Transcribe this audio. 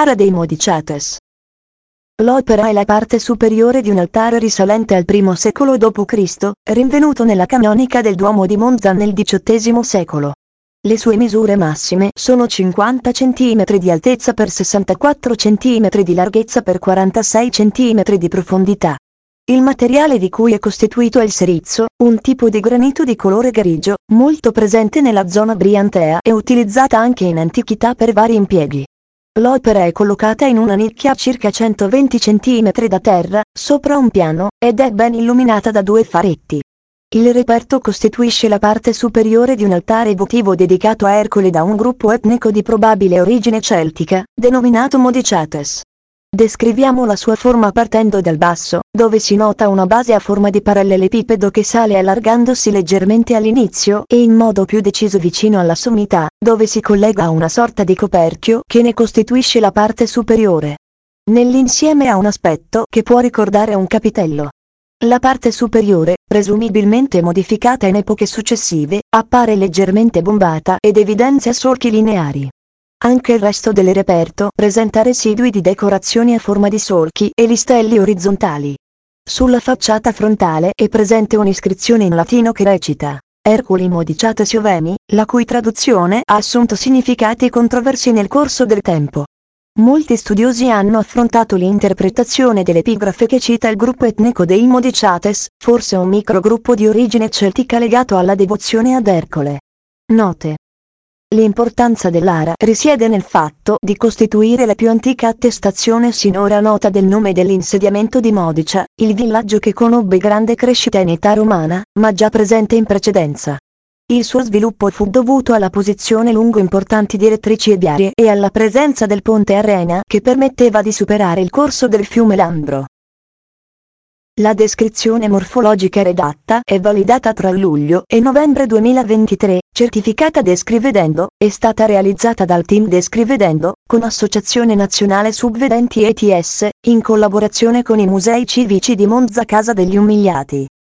Lara dei Modicetes. L'opera è la parte superiore di un altare risalente al I secolo d.C., rinvenuto nella canonica del Duomo di Monza nel XVIII secolo. Le sue misure massime sono 50 cm di altezza per 64 cm di larghezza per 46 cm di profondità. Il materiale di cui è costituito è il serizzo, un tipo di granito di colore grigio, molto presente nella zona briantea e utilizzata anche in antichità per vari impieghi. L'opera è collocata in una nicchia a circa 120 cm da terra, sopra un piano, ed è ben illuminata da due faretti. Il reperto costituisce la parte superiore di un altare votivo dedicato a Ercole da un gruppo etnico di probabile origine celtica, denominato Modicetes. Descriviamo la sua forma partendo dal basso, dove si nota una base a forma di parallelepipedo che sale allargandosi leggermente all'inizio e in modo più deciso vicino alla sommità, dove si collega a una sorta di coperchio che ne costituisce la parte superiore. Nell'insieme ha un aspetto che può ricordare un capitello. La parte superiore, presumibilmente modificata in epoche successive, appare leggermente bombata ed evidenzia solchi lineari. Anche il resto del reperto presenta residui di decorazioni a forma di solchi e listelli orizzontali. Sulla facciata frontale è presente un'iscrizione in latino che recita Ercoli Modicetes Ioveni, la cui traduzione ha assunto significati controversi nel corso del tempo. Molti studiosi hanno affrontato l'interpretazione dell'epigrafe che cita il gruppo etnico dei Modicetes, forse un microgruppo di origine celtica legato alla devozione ad Ercole. Note. L'importanza dell'ara risiede nel fatto di costituire la più antica attestazione sinora nota del nome dell'insediamento di Modicia, il villaggio che conobbe grande crescita in età romana, ma già presente in precedenza. Il suo sviluppo fu dovuto alla posizione lungo importanti direttrici e viarie e alla presenza del ponte Arena che permetteva di superare il corso del fiume Lambro. La descrizione morfologica redatta è validata tra luglio e novembre 2023, certificata Descrivedendo, è stata realizzata dal team Descrivedendo, con Associazione Nazionale Subvedenti ETS, in collaborazione con i Musei Civici di Monza Casa degli Umiliati.